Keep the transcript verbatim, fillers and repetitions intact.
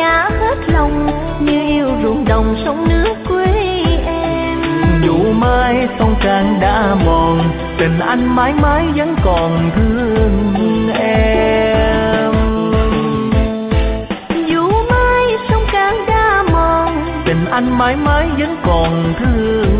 giá hết lòng, như yêu ruộng đồng sông nước quê em. Dù mai sông Tràng đã mòn, tình anh mãi mãi vẫn còn thương em. Dù mai sông Tràng đã mòn, tình anh mãi mãi vẫn còn thương